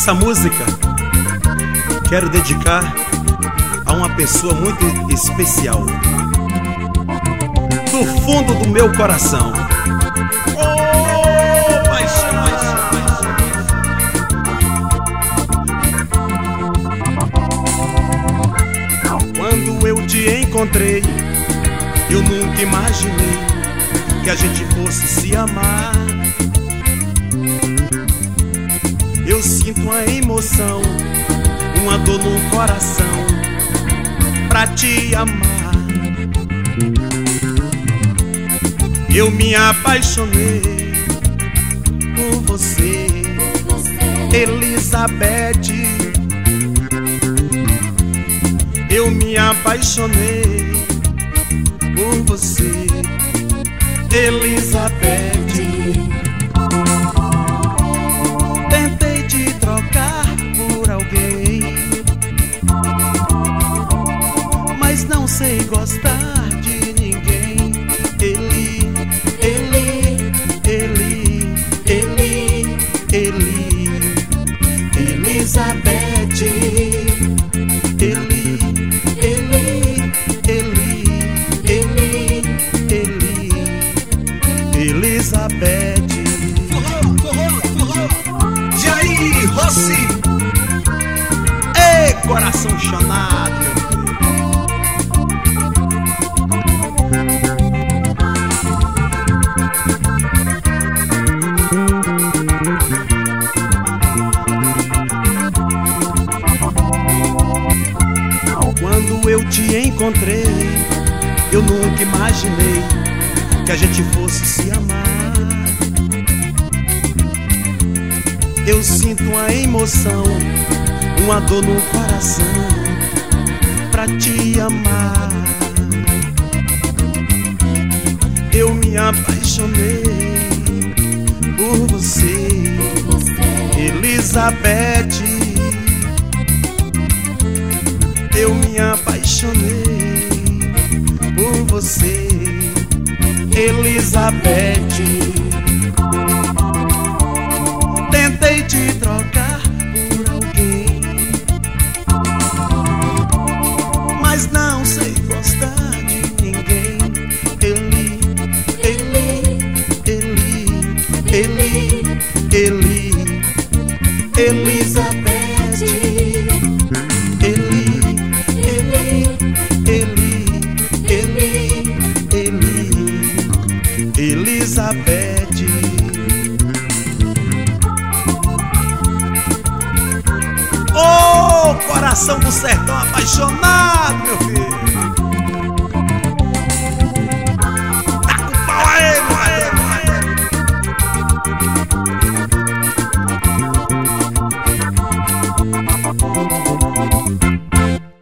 Essa música quero dedicar a uma pessoa muito especial, do fundo do meu coração. Oh, paixão. Quando eu te encontrei, eu nunca imaginei que a gente fosse se amar. Eu sinto uma emoção, uma dor no coração pra te amar. Eu me apaixonei por você, Elizabeth. Eu me apaixonei por você, Elizabeth. Tentei te trocar por alguém, mas não sei gostar de ninguém. Elizabeth. Elizabeth. Jair Rossi. Ei, coração chonado, meu filho. Quando eu te encontrei, eu nunca imaginei que a gente fosse se amar. Eu sinto uma emoção, uma dor no coração pra te amar. Eu me apaixonei por você, Elizabeth. Eu me apaixonei por você, Elizabeth. Tentei te trocar por alguém, mas não sei gostar de ninguém. Elizabeth. Elizabeth. Oh, coração do sertão apaixonado, meu filho. Tá com pau aí, mano.